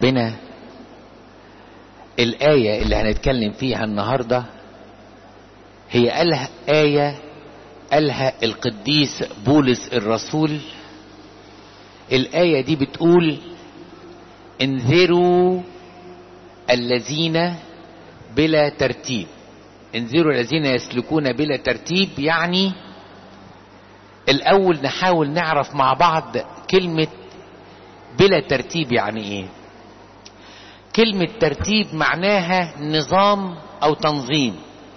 ربنا الآية اللي هنتكلم فيها النهاردة هي قالها القديس بولس الرسول. الآية دي بتقول: انذروا الذين بلا ترتيب. انذروا الذين يسلكون بلا ترتيب. يعني الأول نحاول نعرف مع بعض كلمة بلا ترتيب يعني ايه. كلمة ترتيب معناها نظام او تنظيم.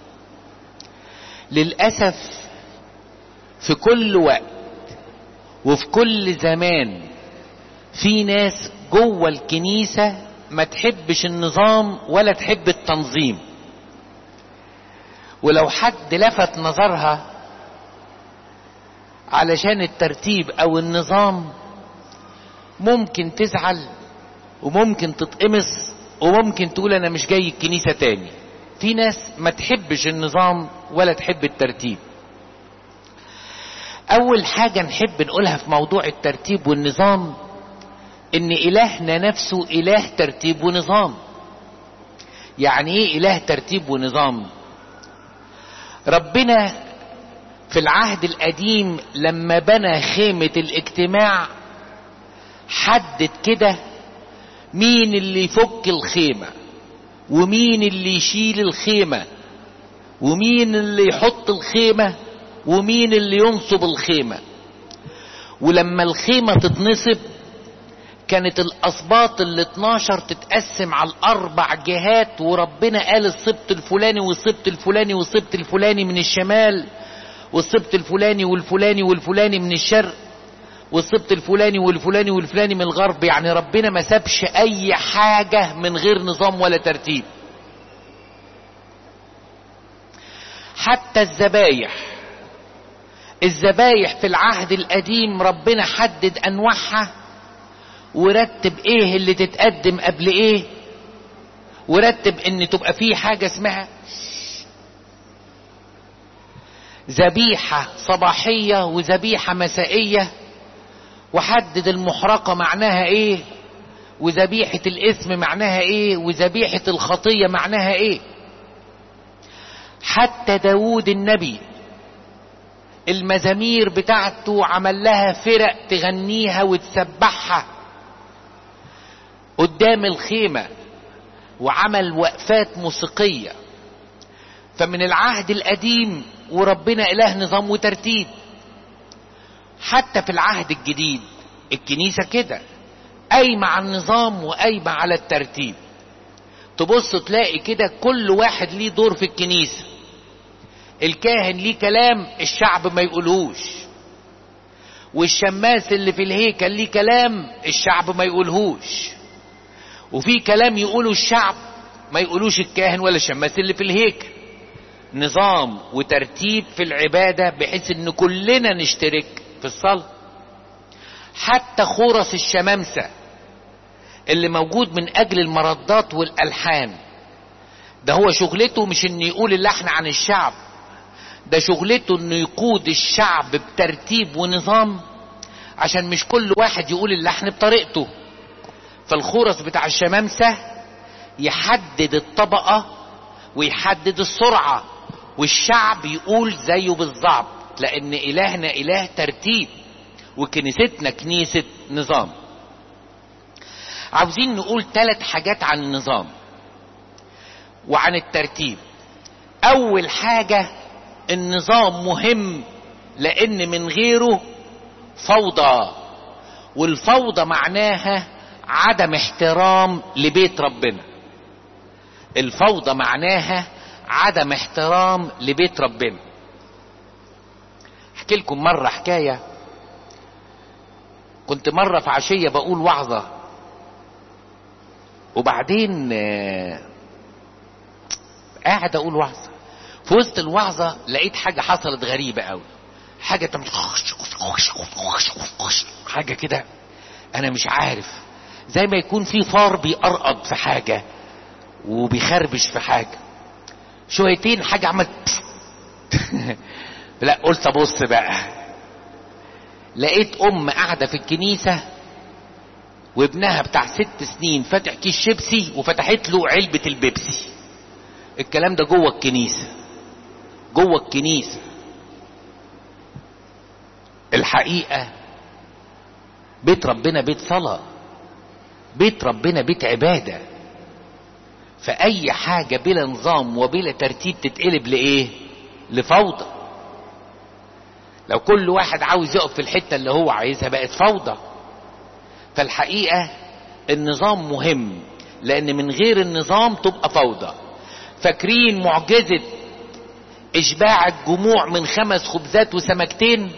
للأسف في كل وقت وفي كل زمان في ناس جوه الكنيسة ما تحبش النظام ولا تحب التنظيم، ولو حد لفت نظرها علشان الترتيب او النظام ممكن تزعل وممكن تتقمص وممكن تقول انا مش جاي الكنيسة تاني. في ناس ما تحبش النظام ولا تحب الترتيب. اول حاجة نحب نقولها في موضوع الترتيب والنظام ان الهنا نفسه اله ترتيب ونظام. يعني ايه اله ترتيب ونظام؟ ربنا في العهد القديم لما بنى خيمة الاجتماع حدد كده مين اللي يفك الخيمة ومين اللي يشيل الخيمة ومين اللي يحط الخيمة ومين اللي ينصب الخيمة. ولما الخيمة تتنصب كانت الأسباط ال12 تتقسم على الأربع جهات، وربنا قال السبط الفلاني والسبط الفلاني والسبط الفلاني من الشمال والسبط الفلاني والفلاني والفلاني من الشرق والسبط الفلاني والفلاني والفلاني من الغرب. يعني ربنا ما سابش أي حاجة من غير نظام ولا ترتيب. حتى الذبايح في العهد القديم ربنا حدد أنواعها ورتب ايه اللي تتقدم قبل ايه، ورتب ان تبقى فيه حاجة اسمها ذبيحة صباحية وذبيحة مسائية، وحدد المحرقة معناها ايه وذبيحة الاسم معناها ايه وذبيحة الخطية معناها ايه. حتى داود النبي المزامير بتاعته عمل لها فرق تغنيها وتسبحها قدام الخيمة وعمل وقفات موسيقية. فمن العهد القديم وربنا إله نظام وترتيب. حتى في العهد الجديد الكنيسة كده قايمة على النظام وقايمة على الترتيب. تبص تلاقي كده كل واحد ليه دور في الكنيسة. الكاهن ليه كلام الشعب ما يقولهوش، والشماس اللي في الهيكل ليه كلام الشعب ما يقولهوش، وفي كلام يقوله الشعب ما يقولوش الكاهن ولا الشماس اللي في الهيكل. نظام وترتيب في العبادة بحيث ان كلنا نشترك في الصلاة. حتى خورس الشمامسة اللي موجود من اجل المردات والالحان ده هو شغلته مش انه يقول اللحن عن الشعب، ده شغلته انه يقود الشعب بترتيب ونظام عشان مش كل واحد يقول اللحن بطريقته. فالخورس بتاع الشمامسة يحدد الطبقة ويحدد السرعة والشعب يقول زيه بالظبط، لان الهنا اله ترتيب وكنيستنا كنيسة نظام. عاوزين نقول 3 حاجات عن النظام وعن الترتيب. اول حاجة النظام مهم لان من غيره فوضى، والفوضى معناها عدم احترام لبيت ربنا. الفوضى معناها عدم احترام لبيت ربنا. احكي لكم مرة حكاية. كنت مرة في عشية بقول وعظة، وبعدين قاعد اقول وعظة، في وسط الوعظة لقيت حاجة حصلت غريبة قوي. حاجة تعمل حاجة كده انا مش عارف، زي ما يكون في فار بيقرقض في حاجة وبيخربش في حاجة. شويتين حاجة عملت لا قلت ابص بقى، لقيت قاعدة في الكنيسة وابنها بتاع 6 سنين فاتح كيس شيبسي وفتحت له علبة البيبسي. الكلام ده جوه الكنيسة، جوه الكنيسة. الحقيقة بيت ربنا بيت صلاة، بيت ربنا بيت عبادة. فأي حاجة بلا نظام وبلا ترتيب تتقلب لإيه؟ لفوضى. لو كل واحد عاوز يقف في الحتة اللي هو عايزها بقت فوضى. فالحقيقة النظام مهم، لأن من غير النظام تبقى فوضى. فاكرين معجزة إشباع الجموع من 5 خبزات وسمكتين؟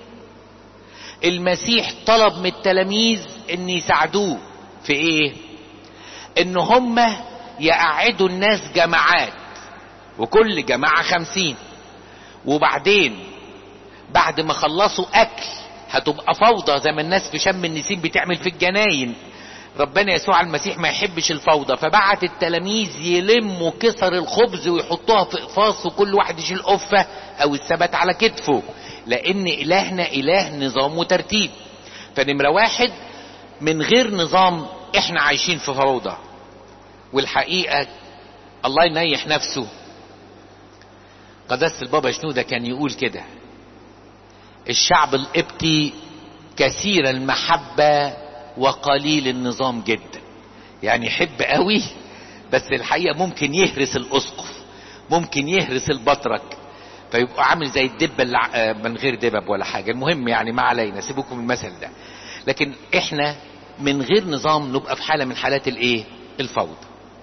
المسيح طلب من التلاميذ ان يساعدوه في ايه؟ ان هم يقعدوا الناس جماعات، وكل جماعة 50، وبعدين بعد ما خلصوا اكل هتبقى فوضى زي ما الناس في شم النسيم بتعمل في الجناين. ربنا يسوع المسيح ما يحبش الفوضى، فبعت التلاميذ يلموا كسر الخبز ويحطوها في اقفاص، وكل واحد يشيل قفة او السبت على كتفه، لان الهنا اله نظام وترتيب. فنمرة 1، من غير نظام احنا عايشين في فوضى. والحقيقة الله ينيح نفسه قداسة البابا شنودة كان يقول كده: الشعب القبطي كثير المحبة وقليل النظام جدا. يعني يحب قوي، بس الحقيقة ممكن يهرس الاسقف، ممكن يهرس البطرك، فيبقى عامل زي الدب من غير دبب ولا حاجة. المهم يعني ما علينا، سيبوكم المثل ده. لكن احنا من غير نظام نبقى في حالة من حالات الايه؟ الفوضى.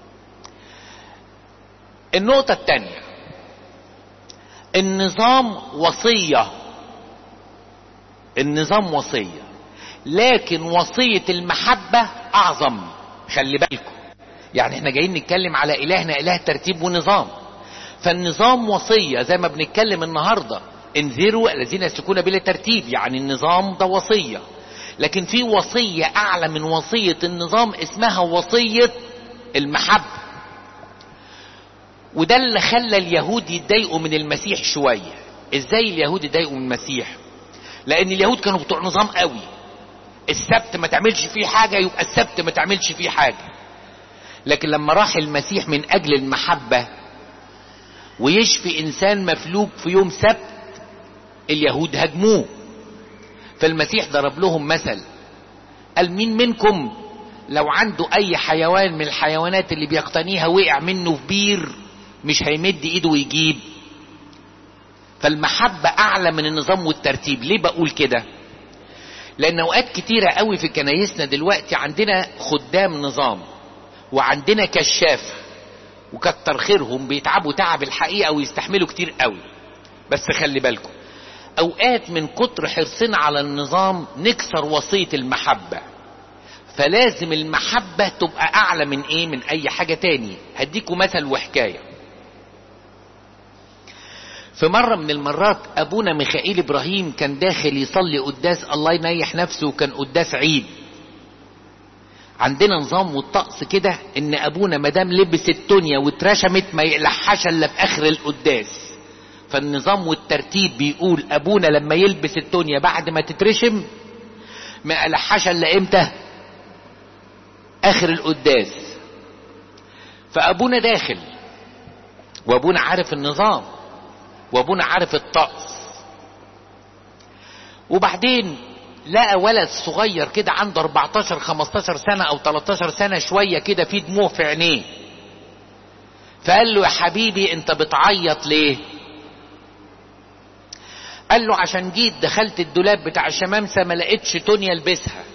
النقطة الثانية، النظام وصية. النظام وصية، لكن وصية المحبة اعظم. خلي بالكم، يعني احنا جايين نتكلم على الهنا اله ترتيب ونظام. فالنظام وصية زي ما بنتكلم النهاردة، انذروا الذين يسلكون بلا ترتيب، يعني النظام ده وصية. لكن في وصية اعلى من وصية النظام اسمها وصية المحبة. وده اللي خلى اليهود يتضايقوا من المسيح شوية. ازاي اليهود يتضايقوا من المسيح؟ لان اليهود كانوا بتوع نظام قوي. السبت ما تعملش فيه حاجة يبقى السبت ما تعملش فيه حاجة. لكن لما راح المسيح من اجل المحبة ويشفي انسان مفلوج في يوم سبت، اليهود هجموه. فالمسيح ضرب لهم مثل، قال: مين منكم لو عنده اي حيوان من الحيوانات اللي بيقتنيها وقع منه في بير مش هيمد ايده ويجيب؟ فالمحبة اعلى من النظام والترتيب. ليه بقول كده؟ لان اوقات كتيرة قوي في كنايسنا دلوقتي عندنا خدام نظام وعندنا كشاف، وكتر خيرهم بيتعبوا تعب الحقيقة ويستحملوا كتير قوي. بس خلي بالكم، اوقات من كتر حرصنا على النظام نكسر وصية المحبة. فلازم المحبة تبقى اعلى من ايه؟ من اي حاجة تاني. هديكم مثل وحكاية. في مرة من المرات ابونا ميخائيل ابراهيم كان داخل يصلي قداس، الله ينيح نفسه، وكان قداس عيد. عندنا نظام والطقس كده ان ابونا مدام لبس التونيا واترشمت ما يقلعهاش الا في اخر القداس. فالنظام والترتيب بيقول ابونا لما يلبس التونيا بعد ما تترشم ما يقلعهاش الا امتى؟ اخر القداس. فابونا داخل، وابونا عارف النظام، وابونا عارف الطقس. وبعدين لقى ولد صغير كده عنده 14 15 سنة او 13 سنة شوية كده، في دموع في عينيه. فقال له: يا حبيبي انت بتعيط ليه؟ قال له: عشان جيت دخلت الدولاب بتاع الشمامسة ما لقيتش تونيا البسها.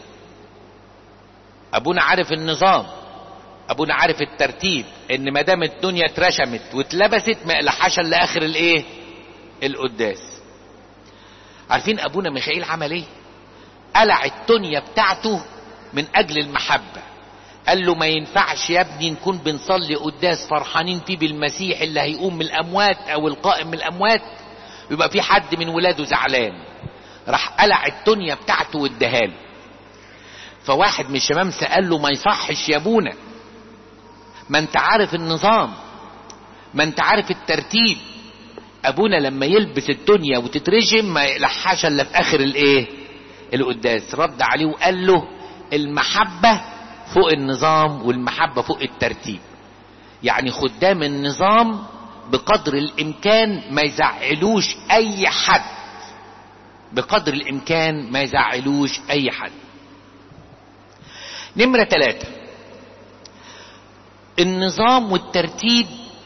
ابونا عارف النظام، ابونا عارف الترتيب، ان ما دام الدنيا اترشمت واتلبست ما يقلعهاش الا اخر الايه؟ القداس. عارفين ابونا ميخائيل عمل ايه؟ قلع التونيا بتاعته من اجل المحبة. قال له: ما ينفعش يا ابني نكون بنصلي قداس فرحانين فيه بالمسيح اللي هيقوم من الاموات او القائم من الاموات يبقى في حد من ولاده زعلان. راح قلع التونيا بتاعته واداها له. فواحد من الشمامسة قال له: ما يصحش يا ابونا، ما انت عارف النظام، ما انت عارف الترتيب. ابونا لما يلبس التونيا وتترجم ما يقلعهاش الا في اخر الايه؟ القداس. رد عليه وقال له: المحبة فوق النظام والمحبة فوق الترتيب. يعني خدام النظام بقدر الامكان ما يزعلوش اي حد، بقدر الامكان ما يزعلوش اي حد. نمرة 3، النظام والترتيب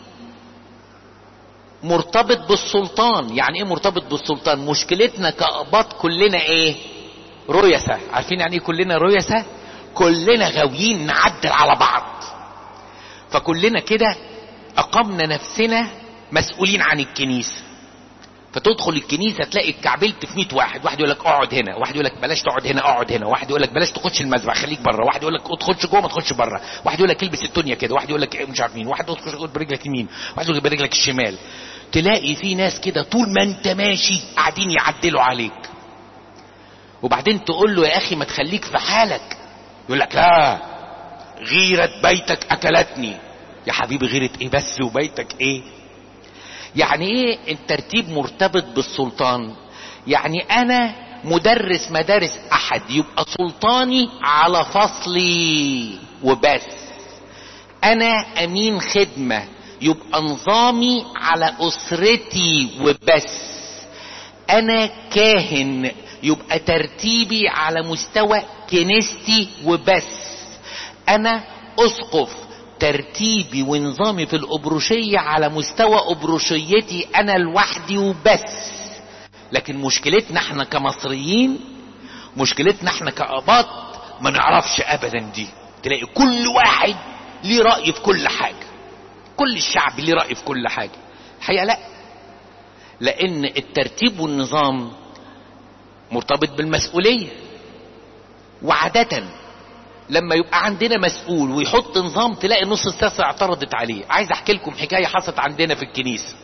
مرتبط بالسلطان. يعني ايه مرتبط بالسلطان؟ مشكلتنا كأقباط كلنا ايه؟ رؤساء. عارفين يعني ايه كلنا رؤساء؟ كلنا غاويين نعدل على بعض. فكلنا كده اقمنا نفسنا مسؤولين عن الكنيسة. فتدخل الكنيسة تلاقي اتكعبلت في 100 واحد. واحد يقول لك اقعد هنا، واحد يقول لك بلاش تقعد هنا اقعد هنا، واحد يقول لك بلاش تخش المذبح خليك بره، واحد يقول لك ادخلش جوه ما تدخلش بره، واحد يقول لك البس الدنيا كده، واحد يقول لك مش عارف مين، واحد ادخل برجلك يمين، واحد يقول برجلك الشمال. تلاقي في ناس كده طول ما انت ماشي قاعدين يعدلوا عليك. وبعدين تقول له يا اخي ما تخليك في حالك، يقول لك لا غيرة بيتك اكلتني. يا حبيبي غيرة ايه بس وبيتك ايه؟ يعني ايه الترتيب مرتبط بالسلطان؟ يعني انا مدرس مدارس احد يبقى سلطاني على فصلي وبس. انا امين خدمة يبقى نظامي على اسرتي وبس. انا كاهن يبقى ترتيبي على مستوى كنيستي وبس. انا اسقف ترتيبي ونظامي في الأبروشية على مستوى أبروشيتي أنا لوحدي وبس. لكن مشكلتنا احنا كمصريين، مشكلتنا احنا كأباط ما نعرفش أبدا دي. تلاقي كل واحد ليه رأي في كل حاجة، كل الشعب ليه رأي في كل حاجة. الحقيقة لا، لأن الترتيب والنظام مرتبط بالمسؤولية. وعادة لما يبقى عندنا مسؤول ويحط نظام تلاقي نص الساسة اعترضت عليه. عايز احكي لكم حكاية حصلت عندنا في الكنيسة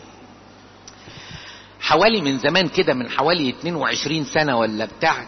حوالي من زمان كده، من حوالي 22 سنة ولا بتاع.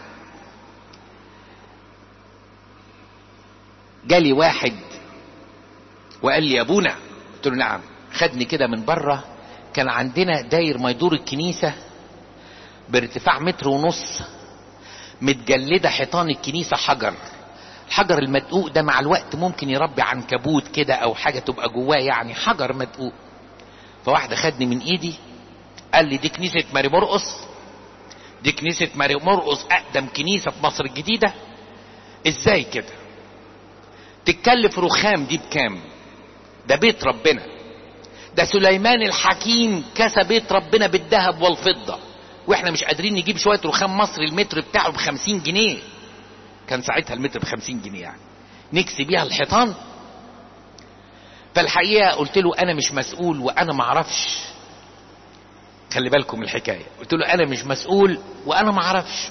جالي واحد وقال لي يا ابونا، قلت له نعم. خدني كده من بره، كان عندنا داير ما يدور الكنيسة بارتفاع 1.5 متر، متجلدة حيطان الكنيسة حجر. الحجر المدقوق ده مع الوقت ممكن يربي عنكبوت كده او حاجة تبقى جواه، يعني حجر مدقوق. فواحد خدني من ايدي قال لي دي كنيسة ماري مرقس، دي كنيسة ماري مرقس اقدم كنيسة في مصر الجديدة. ازاي كده؟ تتكلف رخام دي بكام؟ ده بيت ربنا، ده سليمان الحكيم كسى بيت ربنا بالذهب والفضة، واحنا مش قادرين نجيب شوية رخام مصري المتر بتاعه ب50 جنيه. كان ساعتها المتر ب50 جنيه، يعني نكسي بيها الحيطان. فالحقيقة قلت له انا مش مسؤول وانا معرفش. خلي بالكم الحكاية، قلت له انا مش مسؤول وانا معرفش.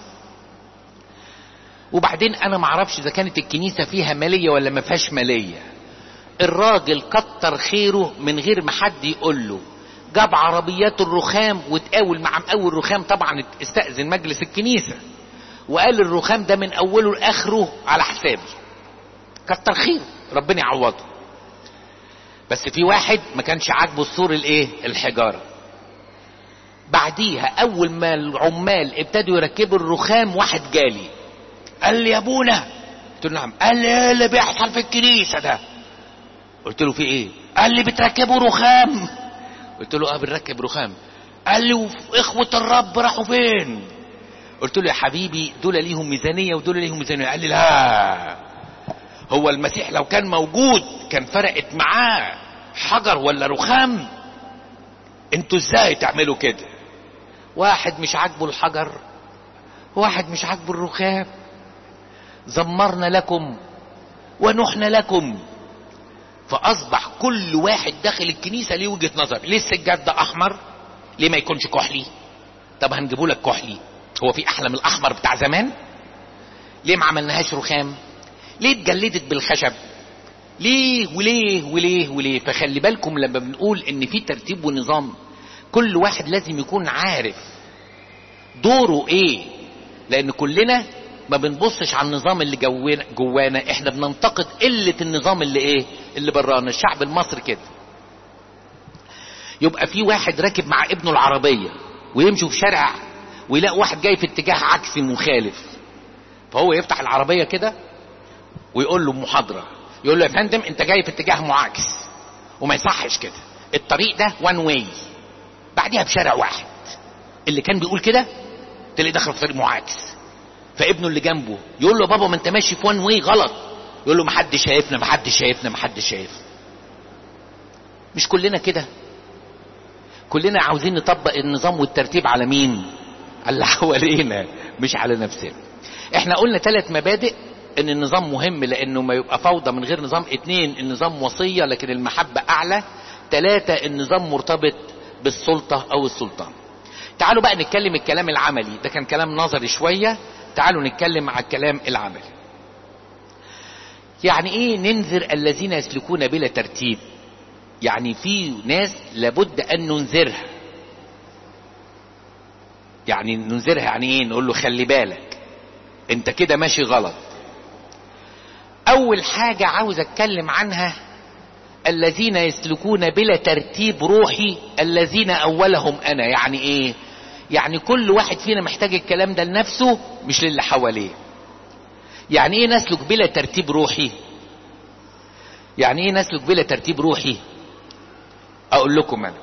وبعدين انا معرفش اذا كانت الكنيسة فيها مالية ولا ما فيهاش مالية. الراجل كتر خيره من غير ما حد يقول له جاب عربيات الرخام وتقاول مع مقاول رخام. طبعا استأذن مجلس الكنيسة وقال الرخام ده من اوله لاخره على حسابي. كتر خيره، ربنا يعوضه. بس في واحد ما كانش عاجبه السور الايه؟ الحجارة. بعديها اول ما العمال ابتدوا يركبوا الرخام واحد جالي قال لي يا ابونا، قلت له نعم. قال لي ايه اللي بيحصل في الكنيسة ده؟ قلت له في ايه؟ قال لي بتركبوا رخام. قلت له اه بنركب رخام. قال لي واخوة الرب راحوا فين؟ قلت له يا حبيبي دول ليهم ميزانية ودول ليهم ميزانية. قال لي لا، هو المسيح لو كان موجود كان فرقت معاه حجر ولا رخام؟ انتوا ازاي تعملوا كده؟ واحد مش عاجبه الحجر، واحد مش عاجبه الرخام. زمرنا لكم ونحن لكم. فاصبح كل واحد داخل الكنيسة ليه وجهة نظر. ليه السجاد ده احمر؟ ليه ما يكونش كحلي؟ طب هنجيبه لك كحلي، هو في احلى من الاحمر بتاع زمان؟ ليه ما عملناهاش رخام؟ ليه اتجلدت بالخشب؟ ليه وليه وليه وليه؟ فخلي بالكم لما بنقول ان في ترتيب ونظام، كل واحد لازم يكون عارف دوره ايه. لان كلنا ما بنبصش على النظام اللي جوانا، احنا بننتقد قلة النظام اللي ايه؟ اللي برانا. الشعب المصري كده. يبقى في واحد راكب مع ابنه العربية ويمشوا في شارع ويلاقي واحد جاي في اتجاه عكسي مخالف، فهو يفتح العربية كده ويقول له محاضرة، يقول له يا فندم انت جاي في اتجاه معاكس وما يصحش كده، الطريق ده وان واي، بعديها بشارع واحد. اللي كان بيقول كده تلاقي دخل في طريق معاكس، فابنه اللي جنبه يقول له بابا ما انت ماشي في وان واي غلط، يقول له محدش شايفنا محدش شايفنا محدش شايف. مش كلنا كده؟ كلنا عاوزين نطبق النظام والترتيب على مين؟ على اللي حوالينا مش على نفسنا. احنا قلنا 3 مبادئ ان النظام مهم لانه ما يبقى فوضى من غير نظام. 2 النظام وصية لكن المحبة اعلى. 3 النظام مرتبط بالسلطة او السلطان. تعالوا بقى نتكلم الكلام العملي، ده كان كلام نظري شوية، تعالوا نتكلم على الكلام العملي. يعني ايه ننذر الذين يسلكون بلا ترتيب؟ يعني في ناس لابد ان ننذرها. يعني ننذرها يعني ايه؟ نقول له خلي بالك انت كده ماشي غلط. اول حاجة عاوز اتكلم عنها الذين يسلكون بلا ترتيب روحي، الذين اولهم انا. يعني ايه؟ يعني كل واحد فينا محتاج الكلام ده لنفسه مش للي حواليه. يعني ايه نسلك بلا ترتيب روحي؟ يعني ايه نسلك بلا ترتيب روحي؟ اقول لكم انا.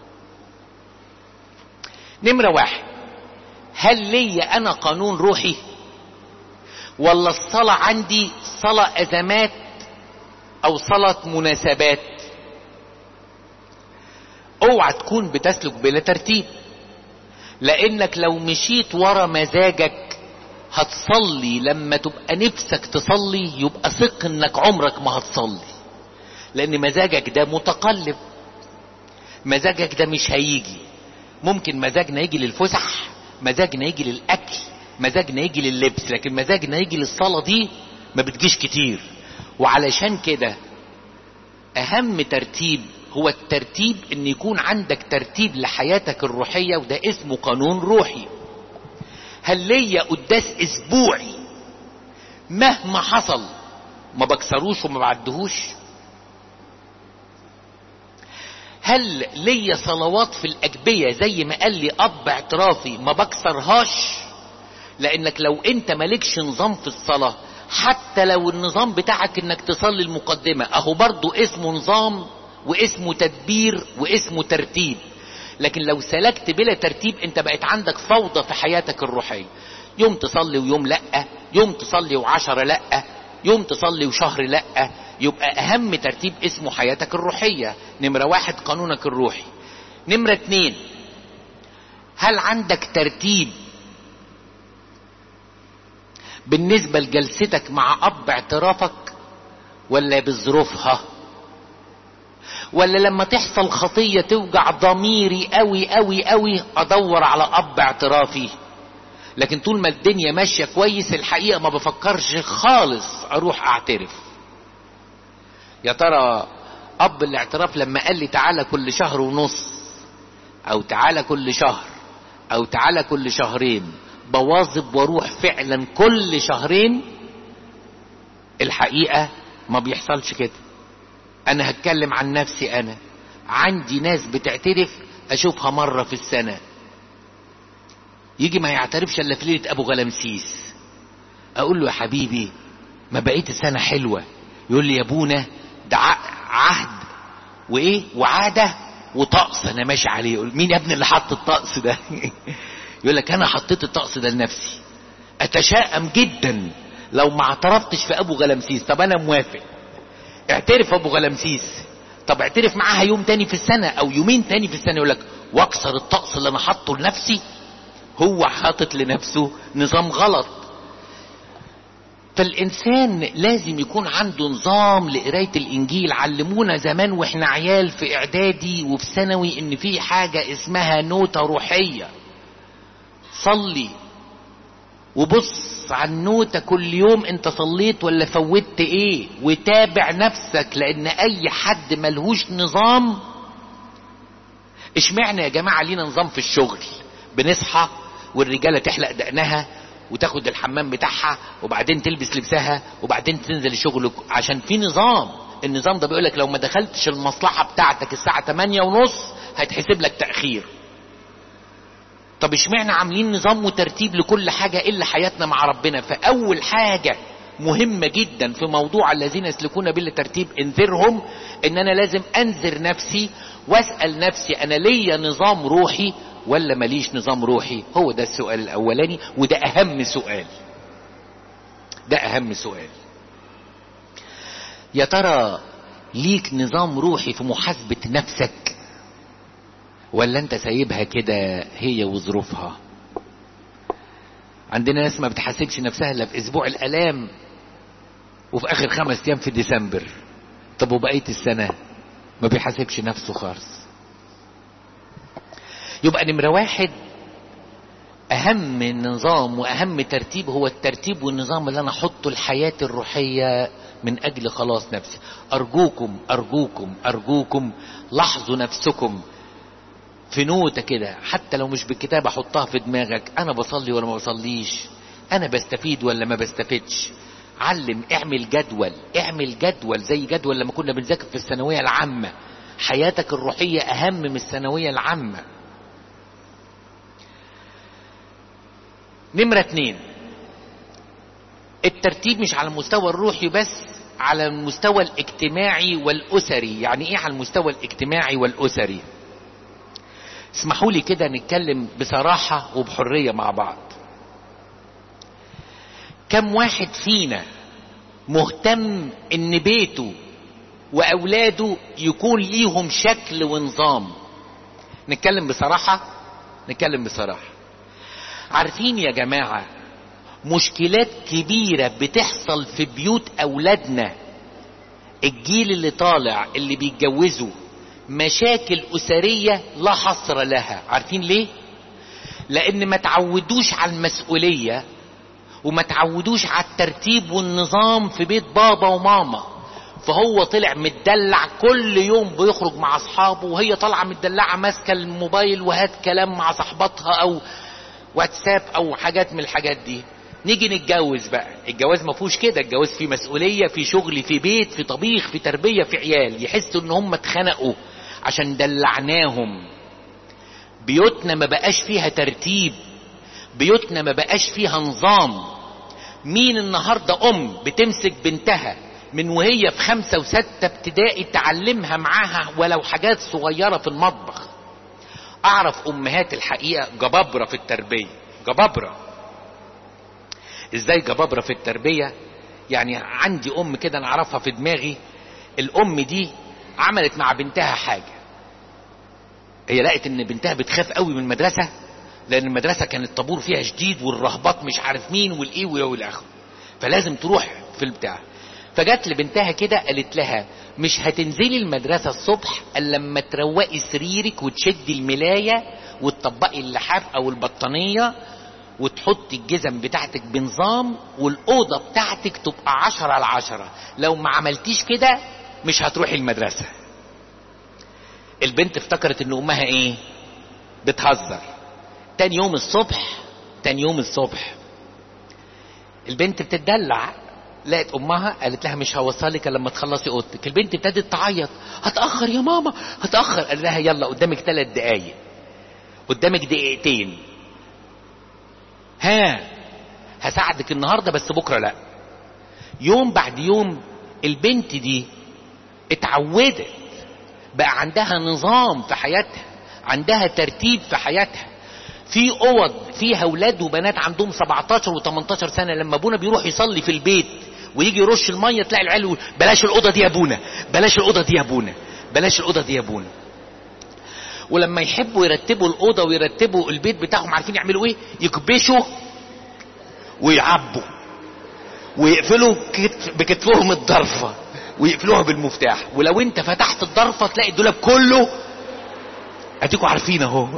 نمرة 1، هل لي انا قانون روحي؟ ولا الصلاة عندي صلاة ازمات او صلاة مناسبات؟ اوعى تكون بتسلك بلا ترتيب، لانك لو مشيت ورا مزاجك هتصلي لما تبقى نفسك تصلي، يبقى ثق انك عمرك ما هتصلي، لان مزاجك ده متقلب. مزاجك ده مش هيجي. ممكن مزاجنا يجي للفسح، مزاجنا يجي للاكل، مزاجنا يجي لللبس، لكن مزاجنا يجي للصلاة دي ما بتجيش كتير. وعلشان كده اهم ترتيب هو الترتيب، ان يكون عندك ترتيب لحياتك الروحية، وده اسمه قانون روحي. هل ليا قداس اسبوعي مهما حصل ما بكسروش وما بعدهوش؟ هل ليا صلوات في الأجبية زي ما قال لي أب اعترافي ما بكسرهاش؟ لأنك لو أنت مالكش نظام في الصلاة، حتى لو النظام بتاعك انك تصلي المقدمة، اهو برضو اسمه نظام واسمه تدبير واسمه ترتيب. لكن لو سلكت بلا ترتيب انت بقيت عندك فوضى في حياتك الروحية. يوم تصلي ويوم لأ، يوم تصلي و10 لأ، يوم تصلي وشهر لأ. يبقى اهم ترتيب اسمه حياتك الروحية. نمرة 1 قانونك الروحي. نمرة 2 هل عندك ترتيب بالنسبة لجلستك مع اب اعترافك، ولا بظروفها، ولا لما تحصل خطية توجع ضميري قوي قوي قوي ادور على اب اعترافي، لكن طول ما الدنيا ماشية كويس الحقيقة ما بفكرش خالص اروح اعترف؟ يا ترى اب الاعتراف لما قال لي تعالى كل شهر ونص، او تعالى كل شهر، او تعالى كل شهرين، بواظب واروح فعلا كل شهرين؟ الحقيقة ما بيحصلش كده. انا هتكلم عن نفسي. انا عندي ناس بتعترف اشوفها مرة في السنة، يجي ما يعترفش الا في ليلة ابو غلمسيس. اقول له يا حبيبي ما بقيت السنة حلوة؟ يقول لي يا ابونا ده عهد وايه وعادة وطقس انا ماشي عليه. يقول مين يا ابني اللي حط الطقس ده؟ يقول لك انا حطيت الطقس ده لنفسي. اتشائم جدا لو ما اعترفتش في ابو غلمسيس. طب انا موافق، اعترف ابو غلمسيس، طب اعترف معاها يوم تاني في السنة او يومين تاني في السنة. يقول لك واكسر الطقس اللي انا حاطه لنفسي؟ هو حاطط لنفسه نظام غلط. فالإنسان لازم يكون عنده نظام لقراية الإنجيل. علمونا زمان وإحنا عيال في إعدادي وفي ثانوي إن في حاجة اسمها نوتة روحية. صلي وبص على النوتة كل يوم أنت صليت ولا فوتت إيه، وتابع نفسك، لأن أي حد ملهوش نظام. اشمعنى يا جماعة لينا نظام في الشغل؟ بنصحى والرجالة تحلق دقنها وتاخد الحمام بتاعها وبعدين تلبس لبسها وبعدين تنزل الشغل، عشان في نظام. النظام ده بيقولك لو ما دخلتش المصلحة بتاعتك الساعة 8:30 هيتحسب لك تأخير. طب اشمعنى عاملين نظام وترتيب لكل حاجة الا حياتنا مع ربنا؟ فاول حاجة مهمة جدا في موضوع الذين يسلكون بلا ترتيب انذرهم، ان انا لازم انذر نفسي واسأل نفسي انا ليا نظام روحي ولا ماليش نظام روحي. هو ده السؤال الاولاني، وده اهم سؤال. ده اهم سؤال. يا ترى ليك نظام روحي في محاسبة نفسك، ولا انت سايبها كده هي وظروفها؟ عندنا ناس ما بتحاسبش نفسها الا في اسبوع الالام وفي اخر 5 ايام في ديسمبر. طب وبقية السنة ما بيحاسبش نفسه خالص. يبقى نمرة 1 اهم نظام واهم ترتيب هو الترتيب والنظام اللي انا احطه لحياتي الروحية من اجل خلاص نفسي. ارجوكم ارجوكم ارجوكم لاحظوا نفسكم في نوتة كده، حتى لو مش بالكتاب احطها في دماغك. انا بصلي ولا ما بصليش؟ انا بستفيد ولا ما بستفيدش؟ علم، اعمل جدول، اعمل جدول زي جدول لما كنا بنذاكر في الثانوية العامة. حياتك الروحية اهم من الثانوية العامة. نمرة 2 الترتيب مش على المستوى الروحي بس، على المستوى الاجتماعي والاسري. يعني ايه على المستوى الاجتماعي والاسري؟ اسمحوا لي كده نتكلم بصراحة وبحرية مع بعض. كم واحد فينا مهتم ان بيته واولاده يكون ليهم شكل ونظام؟ نتكلم بصراحة، نتكلم بصراحة. عارفين يا جماعة مشكلات كبيرة بتحصل في بيوت اولادنا، الجيل اللي طالع اللي بيتجوزوا، مشاكل اسرية لا حصر لها. عارفين ليه؟ لان ما تعودوش على المسؤولية وما تعودوش على الترتيب والنظام في بيت بابا وماما. فهو طلع متدلع، كل يوم بيخرج مع اصحابه وهي طالعة متدلعة ماسكة الموبايل وهات كلام مع صاحبتها او واتساب او حاجات من الحاجات دي. نيجي نتجوز بقى، الجواز ما فيهوش كده. الجواز فيه مسؤولية، في شغل، في بيت، في طبيخ، في تربية، في عيال. يحسوا ان هم اتخنقوا عشان دلعناهم. بيوتنا ما بقاش فيها ترتيب، بيوتنا ما بقاش فيها نظام. مين النهاردة بتمسك بنتها من وهي في 5 و6 ابتدائي تعلمها معاها ولو حاجات صغيرة في المطبخ؟ اعرف امهات الحقيقة جبابرة في التربية. جبابرة ازاي؟ جبابرة في التربية. يعني عندي كده نعرفها في دماغي. الام دي عملت مع بنتها حاجة، هي لقت ان بنتها بتخاف قوي من المدرسة، لان المدرسة كان الطابور فيها شديد والرهبات مش عارف مين والايه والاخر، فلازم تروح في البتاع. فجت لبنتها كده قالت لها مش هتنزلي المدرسة الصبح الا لما تروقي سريرك وتشدي الملاية وتطبقي اللحاف او البطانية وتحطي الجزم بتاعتك بنظام، والأوضة بتاعتك تبقى 10/10. لو ما عملتيش كده مش هتروحي المدرسة. البنت افتكرت ان امها ايه؟ بتهزر. تاني يوم الصبح البنت بتدلع، لقت امها قالت لها مش هوصلك لما تخلصي اوضتك. البنت ابتدت تعيط، هتأخر يا ماما هتأخر. قال لها يلا قدامك 3 دقايق، قدامك 2 دقيقتين، هساعدك النهاردة بس بكرة لا. يوم بعد يوم البنت دي اتعودت، بقى عندها نظام في حياتها، عندها ترتيب في حياتها. في اوض فيها اولاد وبنات عندهم 17 و18 سنة، لما ابونا بيروح يصلي في البيت ويجي يرش المية تلاقي العيال يقول بلاش الأوضة دي يا ابونا، بلاش الأوضة دي يا ابونا، بلاش الأوضة دي يا ابونا. ولما يحبوا يرتبوا الأوضة ويرتبوا البيت بتاعهم عارفين يعملوا ايه؟ يكبشوا ويعبوا ويقفلوا بكتفهم الضرفة ويقفلوها بالمفتاح. ولو انت فتحت الضرفة تلاقي الدولاب كله، اديكوا عارفين اهو.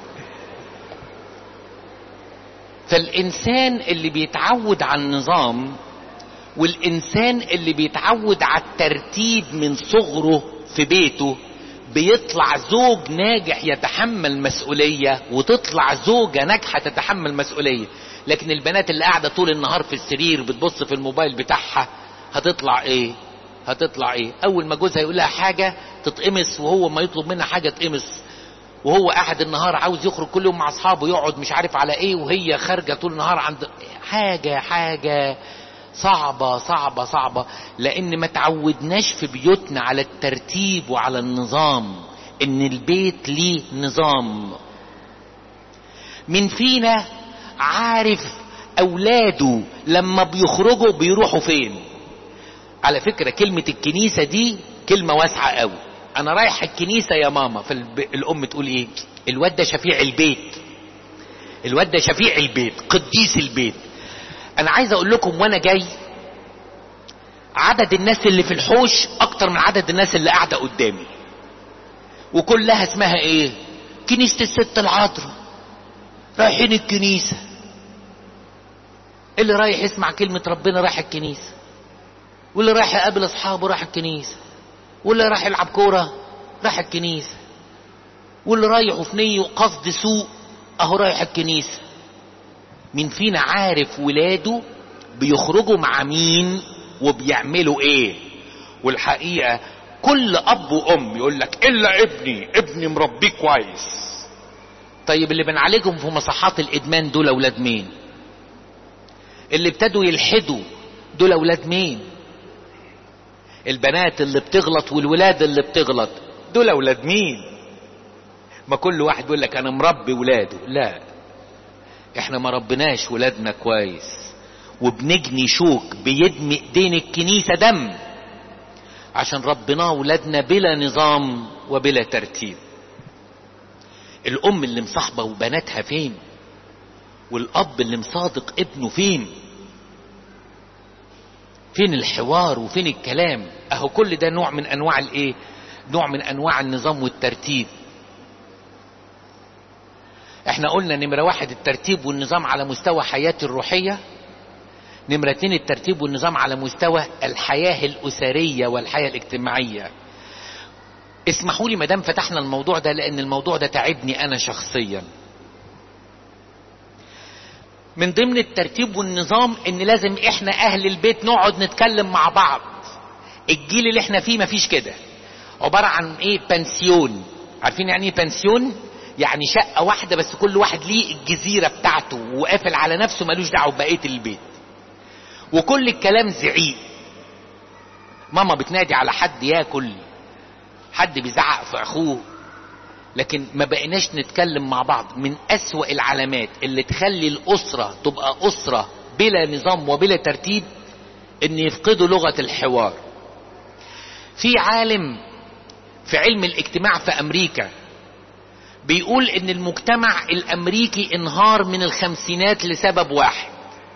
فالإنسان اللي بيتعود على النظام والإنسان اللي بيتعود على الترتيب من صغره في بيته بيطلع زوج ناجح يتحمل مسؤولية، وتطلع زوجة ناجحة تتحمل مسؤولية. لكن البنات اللي قاعدة طول النهار في السرير بتبص في الموبايل بتاعها هتطلع ايه؟ اول ما جوزها يقول لها حاجة تتقمص، وهو ما يطلب منها حاجة تقمص. وهو قاعد النهار عاوز يخرج كل يوم مع اصحابه يقعد مش عارف على ايه، وهي خارجة طول النهار عند حاجة صعبة صعبة صعبة، لان ما تعودناش في بيوتنا على الترتيب وعلى النظام، ان البيت ليه نظام. من فينا عارف اولاده لما بيخرجوا بيروحوا فين؟ على فكرة كلمة الكنيسة دي كلمة واسعة قوي. انا رايح الكنيسة يا ماما، فالام تقول ايه؟ الواد ده شفيع البيت، الواد ده شفيع البيت، قديس البيت. انا عايز اقول لكم وانا جاي، عدد الناس اللي في الحوش اكتر من عدد الناس اللي قاعدة قدامي، وكلها اسمها ايه؟ كنيسة الست العذراء. رايحين الكنيسة، اللي رايح يسمع كلمة ربنا رايح الكنيسة، واللي رايح يقابل اصحابه رايح الكنيسة، واللي رايح يلعب كورة رايح الكنيسة، واللي رايح في نية وقصد سوء اهو رايح الكنيسة. مين فينا عارف ولاده بيخرجوا مع مين وبيعملوا ايه؟ والحقيقة كل اب وام يقول لك الا ابني مربيه كويس. طيب اللي بنعالجهم في مصحات الادمان دول اولاد مين؟ اللي ابتدوا يلحدوا دول اولاد مين؟ البنات اللي بتغلط والولاد اللي بتغلط دول اولاد مين؟ ما كل واحد يقول لك انا مربي ولاده. لا، احنا ما ربناش ولادنا كويس، وبنجني شوك بيدمي ايدين الكنيسة دم عشان ربنا ولادنا بلا نظام وبلا ترتيب. الام اللي مصاحبة وبناتها فين؟ والاب اللي مصادق ابنه فين؟ فين الحوار وفين الكلام؟ اهو كل ده نوع من انواع الايه؟ نوع من انواع النظام والترتيب. احنا قلنا نمرة 1 الترتيب والنظام على مستوى حياتي الروحية. نمرة 2 الترتيب والنظام على مستوى الحياة الأسرية والحياة الاجتماعية. اسمحوا لي مدام فتحنا الموضوع ده، لأن الموضوع ده تعبني أنا شخصيا. من ضمن الترتيب والنظام إن لازم إحنا أهل البيت نقعد نتكلم مع بعض. الجيل اللي إحنا فيه مفيش كده، عبارة عن إيه؟ بنسيون. عارفين يعني إيه بنسيون؟ يعني شقة واحدة بس كل واحد ليه الجزيرة بتاعته وقافل على نفسه، ملوش دعوة ببقية البيت، وكل الكلام زعيق. ماما بتنادي على حد ياكل، حد بيزعق في اخوه، لكن ما بقيناش نتكلم مع بعض. من اسوأ العلامات اللي تخلي الاسرة تبقى اسرة بلا نظام وبلا ترتيب ان يفقدوا لغة الحوار. في عالم في علم الاجتماع في امريكا بيقول ان المجتمع الامريكي انهار من الخمسينات لسبب واحد.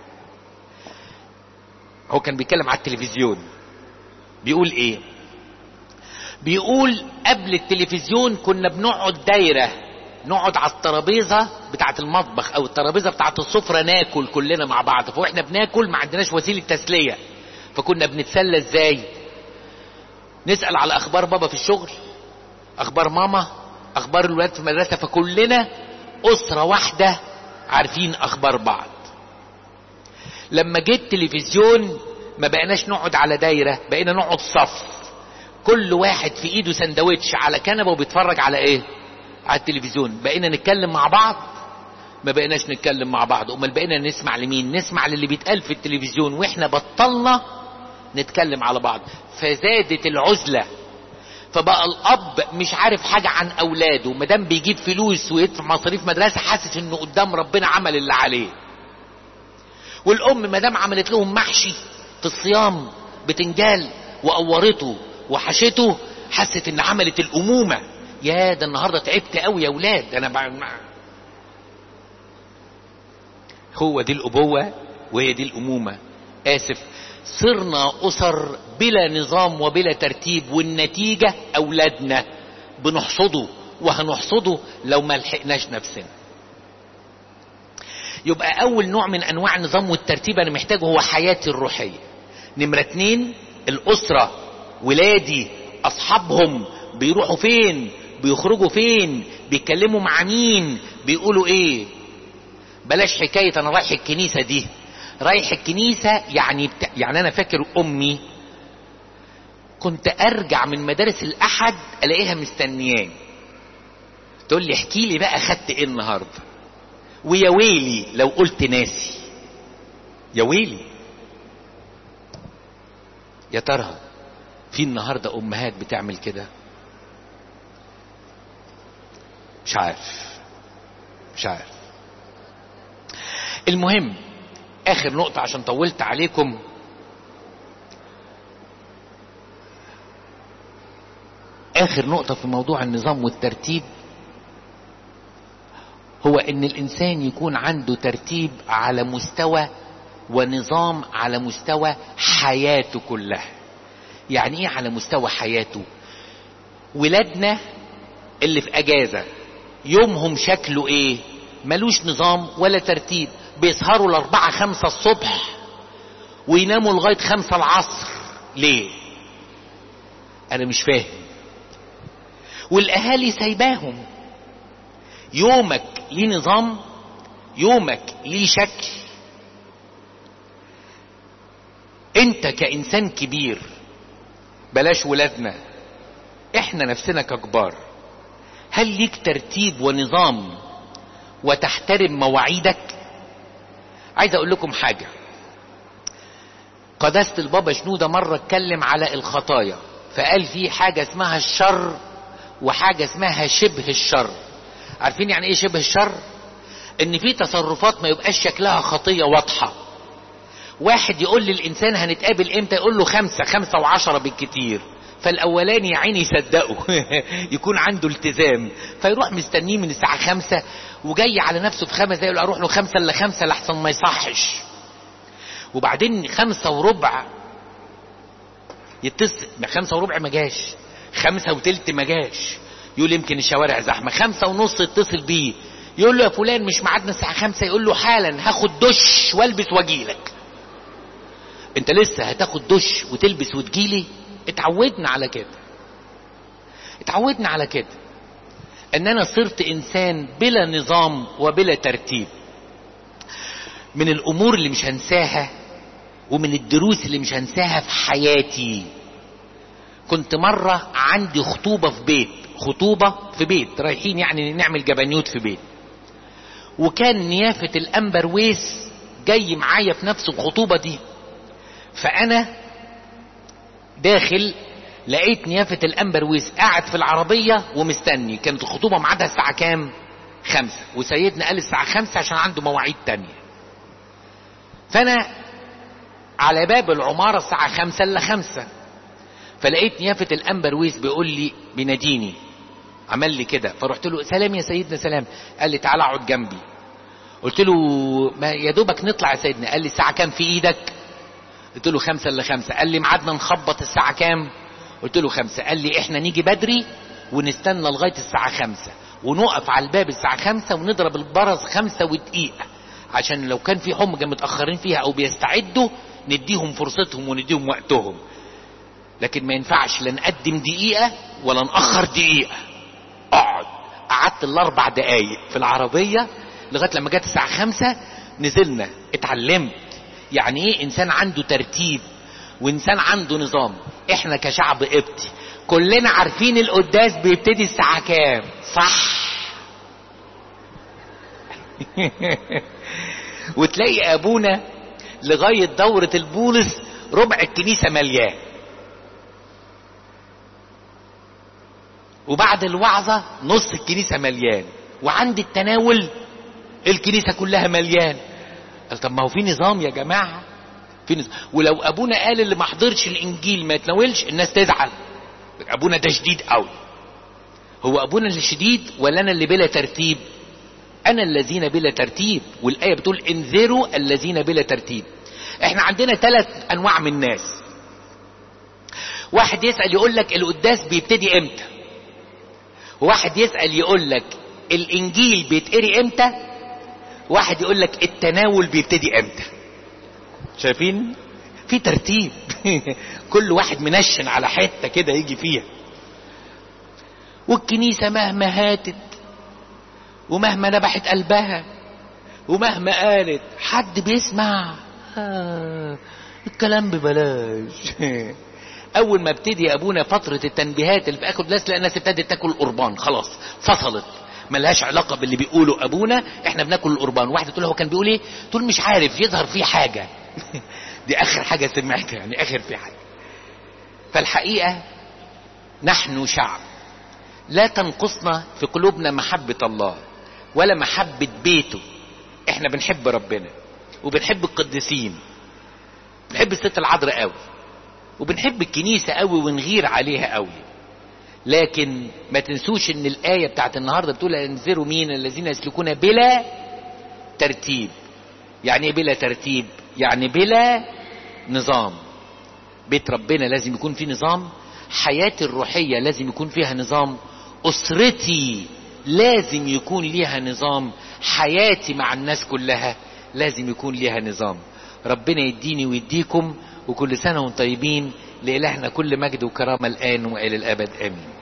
هو كان بيتكلم على التلفزيون، بيقول ايه؟ بيقول قبل التلفزيون كنا بنقعد دايرة، نقعد على الترابيزة بتاعة المطبخ او الترابيزة بتاعة السفرة ناكل كلنا مع بعض. فاحنا بناكل ما عندناش وسيلة تسلية، فكنا بنتسلى ازاي؟ نسأل على اخبار بابا في الشغل، اخبار ماما، اخبار الولاد في المدرسة، فكلنا اسرة واحدة عارفين اخبار بعض. لما جه التلفزيون ما بقيناش نقعد على دايرة، بقينا نقعد صف، كل واحد في ايده سندوتش على كنبه وبيتفرج على ايه؟ على التلفزيون. بقينا نتكلم مع بعض؟ ما بقيناش نتكلم مع بعض. امال بقينا نسمع لمين؟ نسمع للي بيتقال في التلفزيون، واحنا بطلنا نتكلم على بعض. فزادت العزلة، فبقى الاب مش عارف حاجة عن اولاده، مادام بيجيب فلوس ويدفع مصاريف مدرسة حاسس انه قدام ربنا عمل اللي عليه. والام مادام عملت لهم محشي في الصيام بتنجال وقورته وحشته حست ان عملت الامومة. يا ده النهاردة تعبت قوي يا ولاد، هو دي الابوة وهي دي الامومة. اسف، صرنا اسر بلا نظام وبلا ترتيب، والنتيجة اولادنا بنحصده وهنحصده لو ما لحقناش نفسنا. يبقى اول نوع من انواع النظام والترتيب انا محتاجه هو حياتي الروحية. نمرة 2 الاسرة، ولادي اصحابهم بيروحوا فين، بيخرجوا فين، بيتكلموا مع مين، بيقولوا ايه. بلاش حكاية انا رايح الكنيسة دي. رايح الكنيسة يعني انا فاكر امي كنت ارجع من مدارس الاحد الاقيها مستنياني تقول لي احكي لي بقى خدت ايه النهارده، ويا ويلي لو قلت ناسي، يا ويلي. يا ترى في النهاردة امهات بتعمل كده؟ مش عارف. المهم اخر نقطة عشان طولت عليكم، اخر نقطة في موضوع النظام والترتيب، هو ان الانسان يكون عنده ترتيب على مستوى ونظام على مستوى حياته كلها. يعني ايه على مستوى حياته؟ ولادنا اللي في اجازة يومهم شكله ايه؟ ملوش نظام ولا ترتيب، بيسهروا 4-5 الصبح ويناموا لغاية 5 العصر. ليه؟ انا مش فاهم. والاهالي سايباهم. يومك ليه نظام، يومك ليه شكل. انت كإنسان كبير، بلاش ولادنا، احنا نفسنا ككبار، هل ليك ترتيب ونظام وتحترم مواعيدك؟ عايز اقول لكم حاجة. قداسة البابا شنودة مرة اتكلم على الخطايا، فقال في حاجة اسمها الشر وحاجة اسمها شبه الشر. عارفين يعني ايه شبه الشر؟ ان في تصرفات ما يبقاش شكلها خطية واضحة. واحد يقول للانسان هنتقابل امتى، يقول له 5 و10 بالكتير، فالاولاني يا عيني يصدقه يكون عنده التزام، فيروح مستنيه من الساعة 5 وجاي على نفسه في 5 دقايق، اروح له 5 إلا 5 لحسن ما يصحش. وبعدين 5 وربع يتصل، 5 وربع ما جاش، 5 وتلت ما جاش، يقول يمكن الشوارع زحمة. 5 ونص يتصل بيه يقول له يا فلان مش ميعادنا الساعة 5، يقول له حالا هاخد دش والبس واجيلك. انت لسه هتاخد دش وتلبس وتجيلي؟ اتعودنا على كده ان انا صرت انسان بلا نظام وبلا ترتيب. من الامور اللي مش هنساها ومن الدروس اللي مش هنساها في حياتي، كنت مرة عندي خطوبة في بيت رايحين يعني نعمل جبنيوت في بيت، وكان نيافة الأنبرويس جاي معايا في نفس الخطوبة دي. فأنا داخل لقيت نيافة الأنبرويس قاعد في العربية ومستني. كانت الخطوبة ميعادها الساعة كام؟ 5، وسيدنا قال الساعة 5 عشان عنده مواعيد تانية. فأنا على باب العمارة الساعة 5 إلا 5، فلقيت نيافة الأنبرويس بيقول لي، بيناديني، عمل لي كده، فرحت له سلام يا سيدنا سلام. قال لي تعال اقعد جنبي. قلت له ما يا دوبك نطلع يا سيدنا. قال لي الساعة كام في ايدك؟ قلت له 5 إلا 5. قال لي ميعادنا نخبط الساعة كام؟ قلت له 5. قال لي احنا نيجي بدري ونستنى لغاية الساعة 5 ونقف على الباب الساعة 5 ونضرب البرز 5 ودقيقة، عشان لو كان في حمجة متأخرين فيها او بيستعدوا نديهم فرصتهم ونديهم وقتهم. لكن ما ينفعش لا نقدم دقيقة ولا نأخر دقيقة. قعدت 4 دقايق في العربية لغاية لما جت الساعة 5 نزلنا. اتعلمت يعني ايه انسان عنده ترتيب وانسان عنده نظام. احنا كشعب قبطي كلنا عارفين القداس بيبتدي الساعة كام، صح؟ وتلاقي ابونا لغاية دورة البولس ربع الكنيسة مليان، وبعد الوعظة نص الكنيسة مليان، وعند التناول الكنيسة كلها مليان. قال طب ما هو في نظام يا جماعة، في نظام. ولو ابونا قال اللي ما حضرش الانجيل ما يتناولش الناس تزعل. ابونا ده شديد قوي. هو ابونا اللي شديد ولا انا اللي بلا ترتيب؟ انا الذين بلا ترتيب، والايه بتقول انذروا الذين بلا ترتيب. احنا عندنا 3 انواع من الناس. واحد يسأل يقول لك القداس بيبتدي امتى، وواحد يسأل يقول لك الانجيل بيتقري امتى، واحد يقول لك التناول بيبتدي امتى. شايفين في ترتيب كل واحد منشن على حتة كده يجي فيها. والكنيسة مهما هاتت ومهما نبحت قلبها ومهما قالت حد بيسمع الكلام ببلاش. اول ما ابتدي يا ابونا فترة التنبيهات اللي في اخر درس لقى الناس ابتدت تاكل قربان، خلاص فصلت، ملهاش علاقة باللي بيقوله ابونا، احنا بناكل القربان. واحدة تقول هو كان بيقول ايه؟ تقول مش عارف، يظهر فيه حاجة. دي اخر حاجة سمعتها، يعني اخر في حاجة. فالحقيقة نحن شعب لا تنقصنا في قلوبنا محبة الله ولا محبة بيته. احنا بنحب ربنا وبنحب القديسين، بنحب الست العذراء قوي، وبنحب الكنيسة قوي ونغير عليها قوي. لكن ما تنسوش ان الآية بتاعت النهاردة بتقول انذروا مين؟ الذين يسلكون بلا ترتيب. يعني ايه بلا ترتيب؟ يعني بلا نظام. بيت ربنا لازم يكون فيه نظام، حياتي الروحية لازم يكون فيها نظام، أسرتي لازم يكون ليها نظام، حياتي مع الناس كلها لازم يكون ليها نظام. ربنا يديني ويديكم، وكل سنة وانتم طيبين. لإلهنا كل مجد وكرامة الآن وإلى الأبد آمين.